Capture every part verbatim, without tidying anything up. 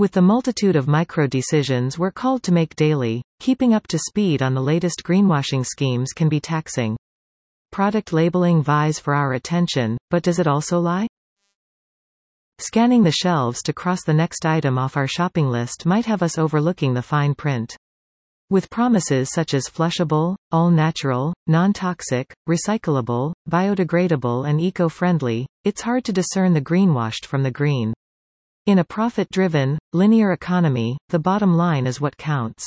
With the multitude of micro-decisions we're called to make daily, keeping up to speed on the latest greenwashing schemes can be taxing. Product labeling vies for our attention, but does it also lie? Scanning the shelves to cross the next item off our shopping list might have us overlooking the fine print. With promises such as flushable, all-natural, non-toxic, recyclable, biodegradable and eco-friendly, it's hard to discern the greenwashed from the green. In a profit-driven, linear economy, the bottom line is what counts.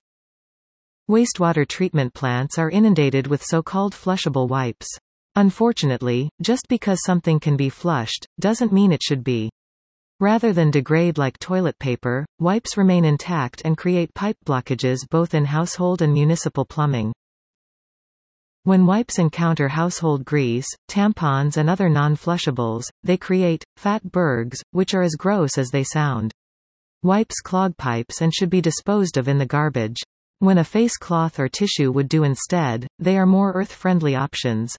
Wastewater treatment plants are inundated with so-called flushable wipes. Unfortunately, just because something can be flushed, doesn't mean it should be. Rather than degrade like toilet paper, wipes remain intact and create pipe blockages both in household and municipal plumbing. When wipes encounter household grease, tampons and other non-flushables, they create fat bergs, which are as gross as they sound. Wipes clog pipes and should be disposed of in the garbage. When a face cloth or tissue would do instead, they are more earth-friendly options.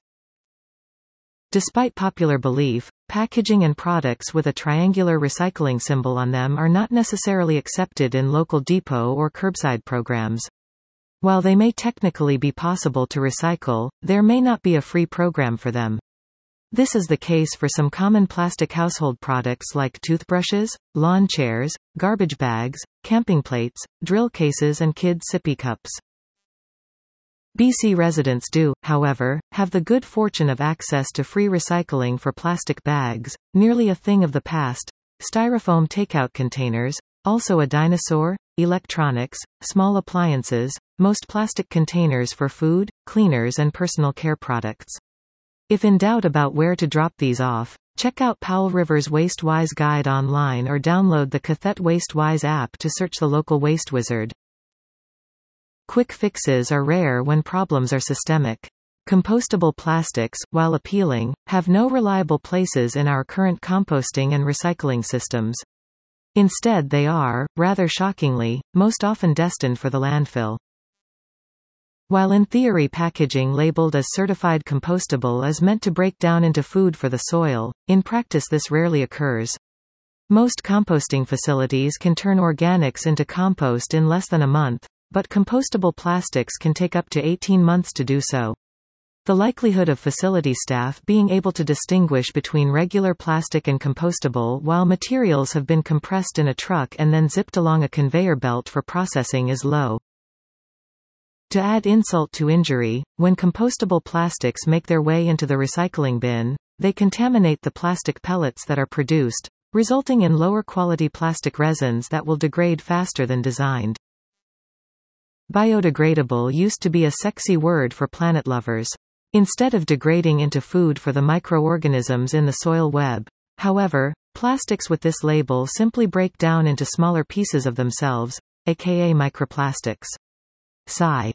Despite popular belief, packaging and products with a triangular recycling symbol on them are not necessarily accepted in local depot or curbside programs. While they may technically be possible to recycle, there may not be a free program for them. This is the case for some common plastic household products like toothbrushes, lawn chairs, garbage bags, camping plates, drill cases and kids' sippy cups. B C residents do, however, have the good fortune of access to free recycling for plastic bags, nearly a thing of the past, styrofoam takeout containers, also a dinosaur, electronics, small appliances, most plastic containers for food, cleaners and personal care products. If in doubt about where to drop these off, check out Powell River's WasteWise guide online or download the Cathet WasteWise app to search the local waste wizard. Quick fixes are rare when problems are systemic. Compostable plastics, while appealing, have no reliable places in our current composting and recycling systems. Instead they are, rather shockingly, most often destined for the landfill. While in theory packaging labeled as certified compostable is meant to break down into food for the soil, in practice this rarely occurs. Most composting facilities can turn organics into compost in less than a month, but compostable plastics can take up to eighteen months to do so. The likelihood of facility staff being able to distinguish between regular plastic and compostable while materials have been compressed in a truck and then zipped along a conveyor belt for processing is low. To add insult to injury, when compostable plastics make their way into the recycling bin, they contaminate the plastic pellets that are produced, resulting in lower quality plastic resins that will degrade faster than designed. Biodegradable used to be a sexy word for planet lovers. Instead of degrading into food for the microorganisms in the soil web. However, plastics with this label simply break down into smaller pieces of themselves, aka microplastics. Sigh.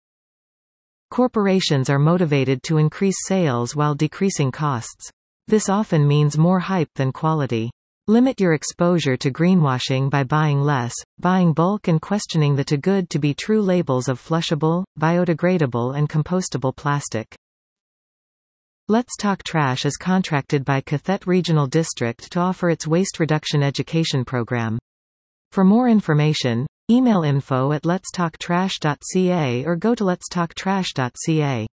Corporations are motivated to increase sales while decreasing costs. This often means more hype than quality. Limit your exposure to greenwashing by buying less, buying bulk and questioning the too good to be true labels of flushable, biodegradable and compostable plastic. Let's Talk Trash is contracted by Cathet Regional District to offer its waste reduction education program. For more information, email info at letstalktrash dot c a or go to letstalktrash dot c a.